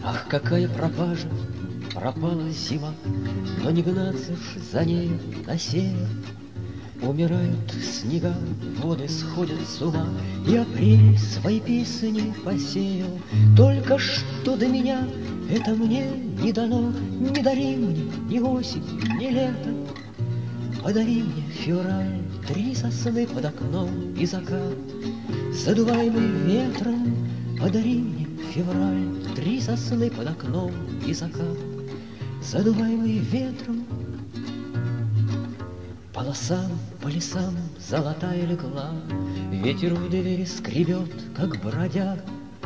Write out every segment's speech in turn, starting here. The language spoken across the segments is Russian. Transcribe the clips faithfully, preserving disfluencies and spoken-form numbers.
Ах, какая пропажа, пропала зима, но не гнаться ж за ней на север. Умирают снега, воды сходят с ума, и апрель свои песни посеял. Только что до меня это мне не дано. Не дари мне ни осень, ни лето, подари мне февраль, три сосны под окном и закат, задуваемый ветром. Подари мне февраль, три сосны под окном и закат, задуваемый ветром. По лосам, по лесам золотая легла, ветер в двери скребет, как бродяга.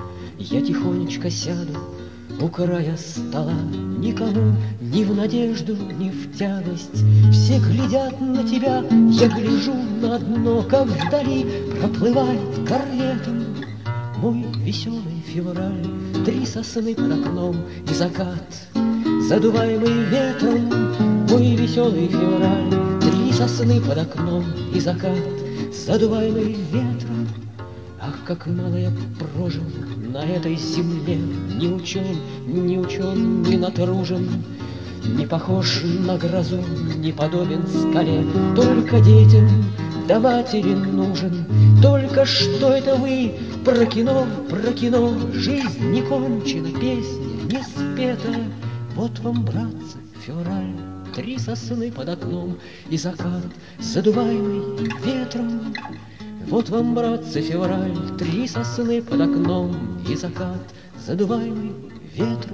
Я тихонечко сяду у края стола, никому ни в надежду, ни в тягость. Все глядят на тебя, я гляжу на дно, как вдали проплывает корветом мой веселый февраль. Три сосны под окном и закат, задуваемый ветром. Мой веселый февраль, три сосны под окном и закат, задуваемый ветром. Ах, как мало я прожил на этой земле, не учен, не учен, не натружен, не похож на грозу, не подобен скале. Только детям да матери нужен. Только что это вы про кино, про кино. Жизнь не кончена, песня не спета. Вот вам, братцы, февраль, три сосны под окном и закат, задуваемый ветром. Вот вам, братцы, февраль, три сосны под окном и закат, задуваемый ветром.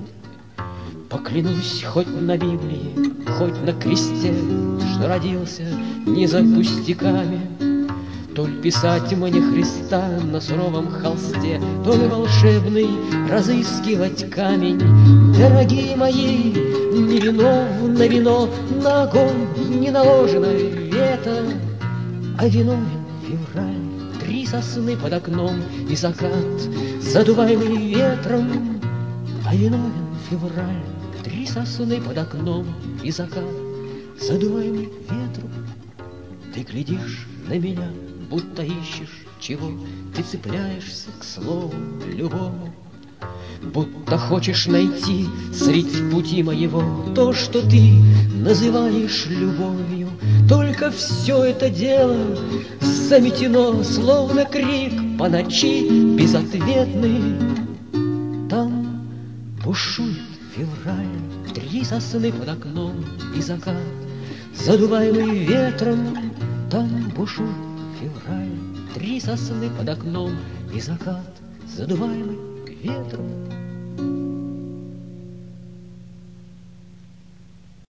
Поклянусь хоть на Библии, хоть на кресте, что родился не за пустяками. То ли писать мне Христа на суровом холсте, то ли волшебный разыскивать камень. Дорогие мои, не вино на вино, на огонь не наложено вето, а виновен февраль, три сосны под окном и закат, задуваемый ветром. А виновен февраль, три сосны под окном и закат, задуваемый ветром. Ты глядишь на меня, будто ищешь чего, ты цепляешься к слову любому, будто хочешь найти средь пути моего то, что ты называешь любовью. Только все это дело заметено, словно крик по ночи безответный. Там бушует февраль, три сосны под окном и закат, задуваемый ветром. Там бушует февраль, три сосны под окном и закат, задуваемый ветром.